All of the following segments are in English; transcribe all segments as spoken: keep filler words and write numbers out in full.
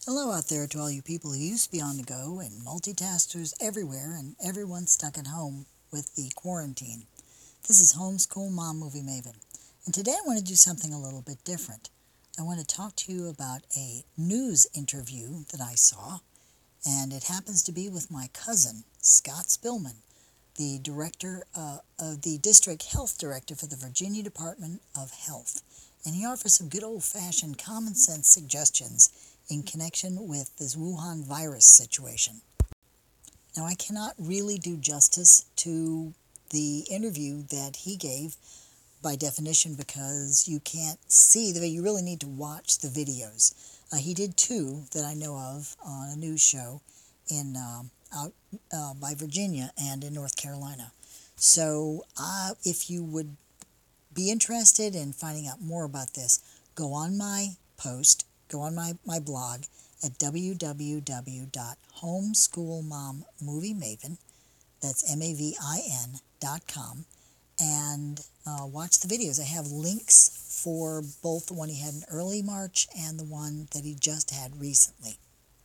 Hello out there to all you people who used to be on the go and multitaskers everywhere and everyone stuck at home with the quarantine. This is Homeschool Mom Movie Maven, and today I want to do something a little bit different. I want to talk to you about a news interview that I saw, and it happens to be with my cousin, Scott Spillman, the director uh, of the District Health Director for the Virginia Department of Health. And he offers some good old-fashioned common sense suggestions in connection with this Wuhan virus situation. Now, I cannot really do justice to the interview that he gave by definition because you can't see the video. You really need to watch the videos. Uh, he did two that I know of on a news show in um, out uh, by Virginia and in North Carolina. So uh, if you would be interested in finding out more about this, go on my post, go on my, my blog at w w w dot homeschoolmommoviemaven, that's M A V I N dot com, and uh, watch the videos. I have links for both the one he had in early March and the one that he just had recently.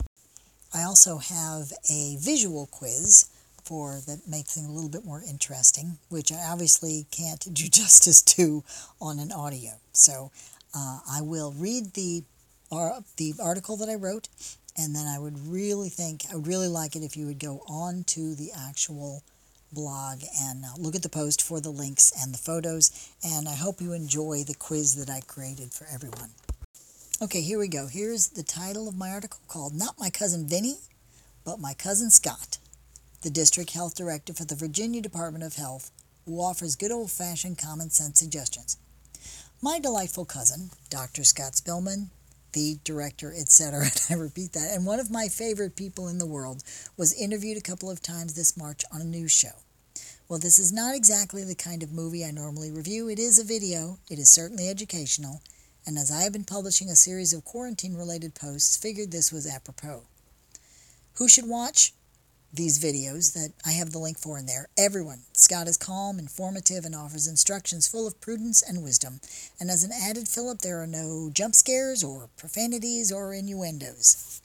I also have a visual quiz for that makes things a little bit more interesting, which I obviously can't do justice to on an audio. So uh, I will read the uh, the article that I wrote, and then I would really think, I would really like it if you would go on to the actual blog and uh, look at the post for the links and the photos, and I hope you enjoy the quiz that I created for everyone. Okay, here we go. Here's the title of my article called Not My Cousin Vinny, but My Cousin Scott, the District Health Director for the Virginia Department of Health, who offers good old-fashioned common sense suggestions. My delightful cousin, Doctor Scott Spillman, the director, et cetera, and I repeat that, and one of my favorite people in the world, was interviewed a couple of times this March on a news show. Well, this is not exactly the kind of movie I normally review. It is a video. It is certainly educational, and as I have been publishing a series of quarantine-related posts, figured this was apropos. Who should watch these videos that I have the link for in there? Everyone. Scott is calm, informative, and offers instructions full of prudence and wisdom. And as an added fill-up, there are no jump scares or profanities or innuendos.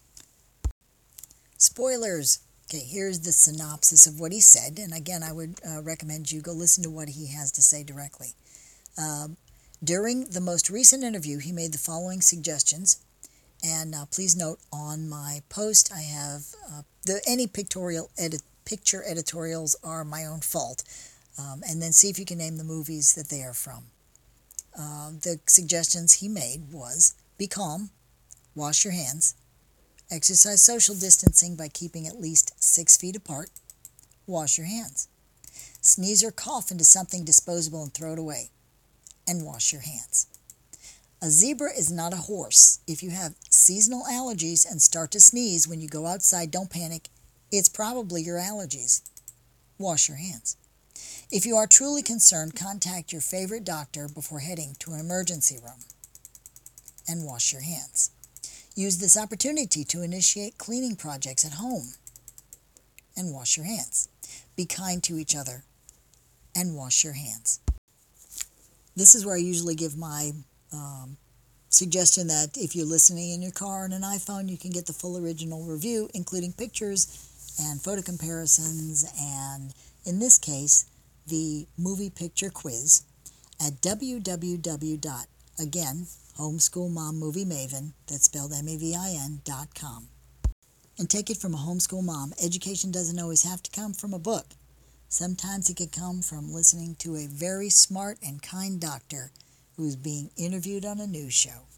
Spoilers. Okay, here's the synopsis of what he said. And again, I would uh, recommend you go listen to what he has to say directly. Uh, during the most recent interview, he made the following suggestions. And uh, please note, on my post, I have uh, the any pictorial edit, picture editorials are my own fault. Um, and then see if you can name the movies that they are from. Uh, the suggestions he made was, be calm, wash your hands, exercise social distancing by keeping at least six feet apart, wash your hands, sneeze or cough into something disposable and throw it away, and wash your hands. A zebra is not a horse. If you have seasonal allergies and start to sneeze when you go outside, don't panic. It's probably your allergies. Wash your hands. If you are truly concerned, contact your favorite doctor before heading to an emergency room. And wash your hands. Use this opportunity to initiate cleaning projects at home. And wash your hands. Be kind to each other. And wash your hands. This is where I usually give my Um, suggestion that if you're listening in your car on an iPhone, you can get the full original review, including pictures and photo comparisons, and in this case, the movie picture quiz at w w w dot, again, homeschoolmommoviemaven, that's spelled M A V I N, dot com. And take it from a homeschool mom, education doesn't always have to come from a book. Sometimes it can come from listening to a very smart and kind doctor who's being interviewed on a news show.